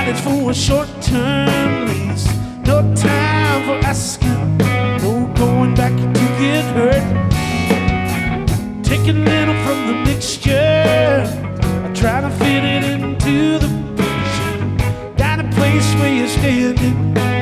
it's for a short-term lease. No time for asking, no going back to get hurt. Take a little from the mixture, I try to fit it into the picture. Got a place where you're standing,